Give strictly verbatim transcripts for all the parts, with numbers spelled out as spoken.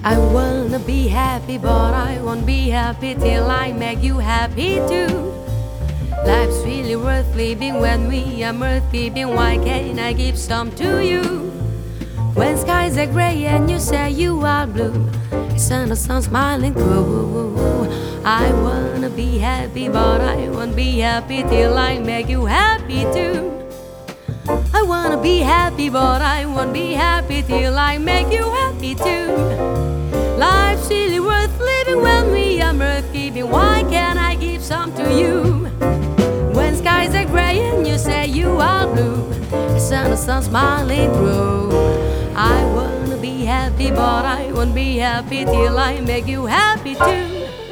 I wanna be happy, but I won't be happy till I make you happy too. Life's really worth living when we are worth keeping. Why can't I give some to you? When skies are gray and you say you are blue, it's sun sun smiling through. I wanna be happy, but I won't be happy till I make you happy too. I wanna be happy, but I won't be happy till I make you happy too. Life's really worth living when we are worth keeping. Why can't I give some to you? When skies are gray and you say you are blue, the sun is sun smiling through. I wanna be happy, but I won't be happy till I make you happy too.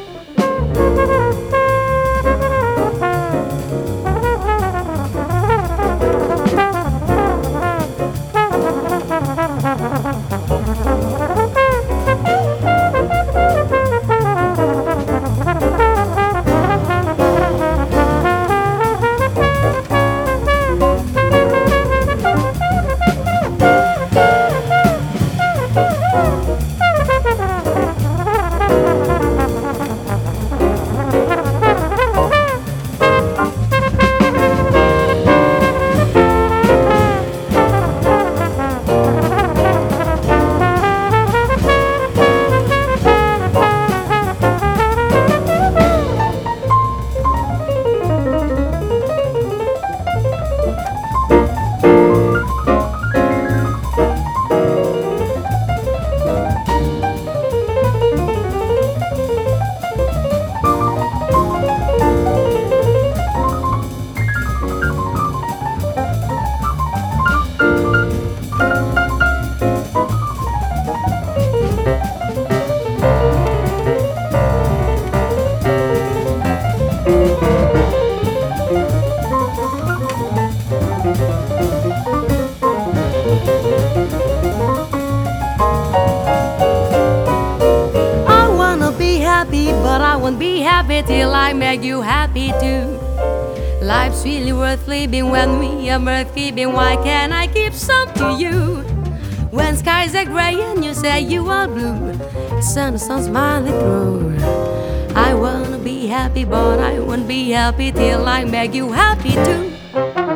But I won't be happy till I make you happy too. Life's really worth living when we are worth keeping. Why can't I give some to you? When skies are gray and you say you are blue, the sun is sun smiling through. I wanna be happy, but I won't be happy till I make you happy too.